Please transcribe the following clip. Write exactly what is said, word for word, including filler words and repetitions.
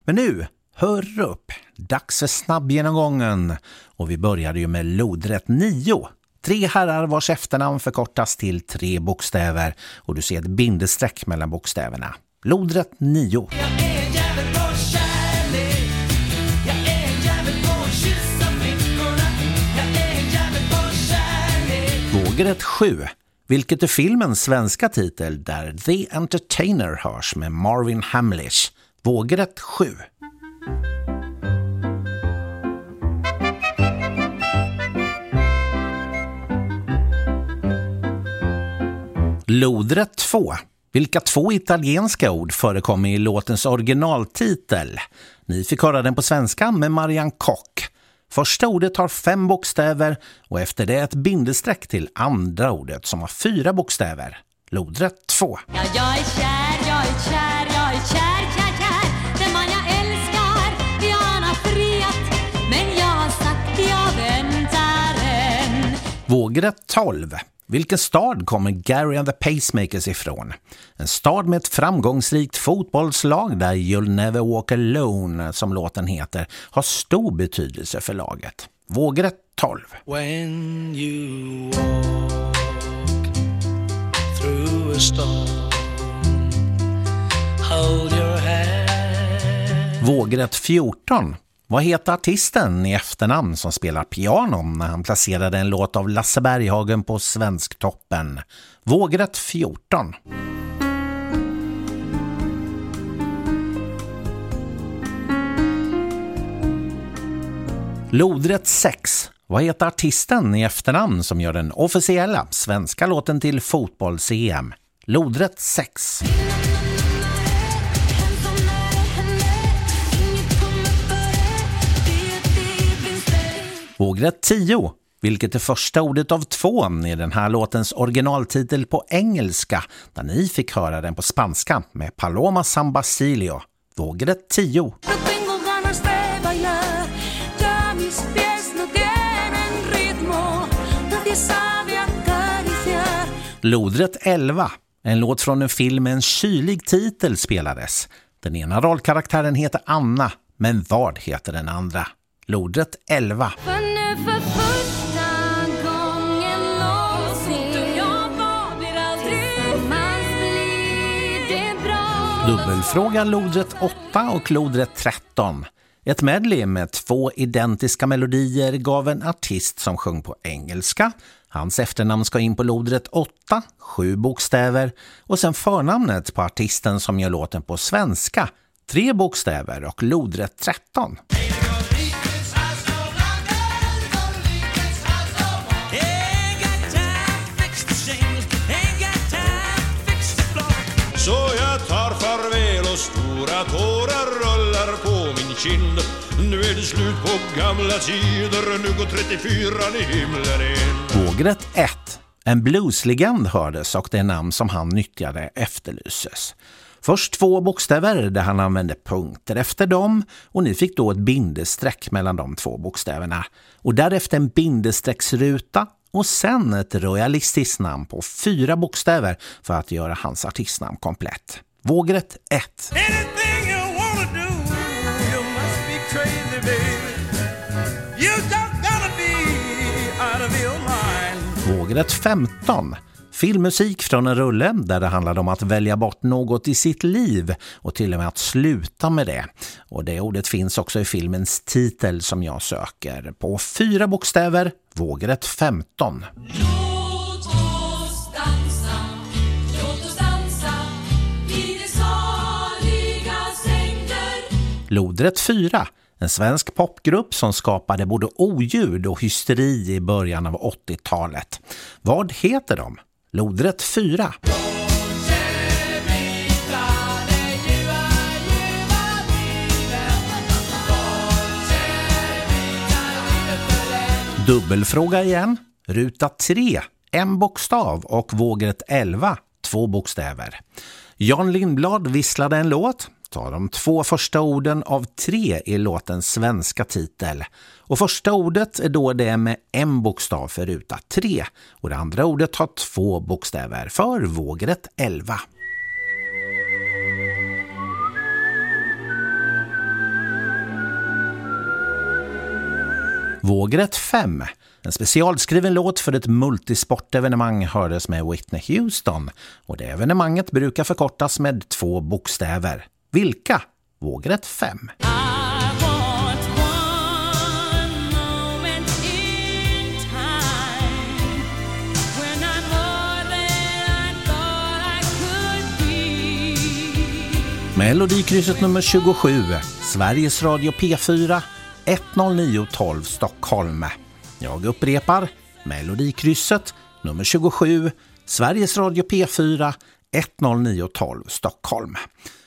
Men nu, hör upp, dags för snabbgenomgången. Och vi började ju med lodrätt nio. Tre herrar vars efternamn förkortas till tre bokstäver. Och du ser ett bindestreck mellan bokstäverna. Lodrätt nio. Vågrätt sju. Vilket är filmens svenska titel där The Entertainer hörs med Marvin Hamlish. Vågrätt sju. Lodrätt två. Vilka två italienska ord förekommer i låtens originaltitel? Ni fick höra den på svenska med Marianne Kock. Första ordet har fem bokstäver och efter det ett bindestreck till andra ordet som har fyra bokstäver. Lodrätt två. Ja, jag är kär, jag är kär, jag är kär, kär, kär. Den man jag älskar, vi har friat. Men jag har sagt, jag väntar än. Vågrätt tolv. Vilken stad kommer Gary and the Pacemakers ifrån? En stad med ett framgångsrikt fotbollslag där You'll Never Walk Alone, som låten heter, har stor betydelse för laget. Vågrätt tolv. When you walk through a storm, hold your hand. Vågrätt fjorton. Vad heter artisten i efternamn som spelar piano när han placerade en låt av Lasse Berghagen på Svensktoppen? Vågrätt fjorton. Lodrätt sex. Vad heter artisten i efternamn som gör den officiella svenska låten till fotbolls-C M? Lodrätt sex. Vågrätt tio. Vilket är första ordet av två i den här låtens originaltitel på engelska, där ni fick höra den på spanska med Paloma San Basilio. Vågrätt tio. Lodrätt elva. En låt från en film med en kylig titel spelades. Den ena rollkaraktären heter Anna, men vad heter den andra? Lodrätt elva. För nu för första gången någonsin jag var blir aldrig man blir det bra. Dubbelfråga lodrätt åtta och lodrätt tretton. Ett medley med två identiska melodier gav en artist som sjöng på engelska. Hans efternamn ska in på lodrätt åtta, sju bokstäver. Och sen förnamnet på artisten som gör låten på svenska, tre bokstäver och lodrätt tretton. Så jag tar farväl och stora tårar rullar på min kind. Nu är det slut på gamla tider, nu går trettiofyran i himlen in. Vågrätt ett. En blueslegend hördes och det namn som han nyttjade efterlyses. Först två bokstäver där han använde punkter efter dem och ni fick då ett bindestreck mellan de två bokstäverna. Och därefter en bindestrecksruta och sen ett royalistiskt namn på fyra bokstäver för att göra hans artistnamn komplett. Vågrätt ett. Vågrätt femton. Filmmusik från en rulle där det handlade om att välja bort något i sitt liv och till och med att sluta med det. Och det ordet finns också i filmens titel som jag söker. På fyra bokstäver, vågrätt femton. Låt oss dansa, låt oss dansa i det saliga sängder. Lodrätt fyra. En svensk popgrupp som skapade både oljud och hysteri i början av åttiotalet. Vad heter de? Lodrätt fyra. Dubbelfråga igen. Ruta tre. En bokstav och vågrätt elva. Två bokstäver. Jan Lindblad visslade en låt. Ta de två första orden av tre i låtens svenska titel. Och första ordet är då det med en bokstav för ruta tre. Och det andra ordet har två bokstäver för vågrätt elva. Vågrätt fem. En specialskriven låt för ett multisportevenemang hördes med Whitney Houston och det evenemanget brukar förkortas med två bokstäver. Vilka? Vågrätt fem. Melodikrysset nummer tjugosju, Sveriges Radio P fyra, ett noll nio tolv Stockholm. Jag upprepar, Melodikrysset nummer tjugosju, Sveriges Radio P fyra, ett noll nio tolv Stockholm.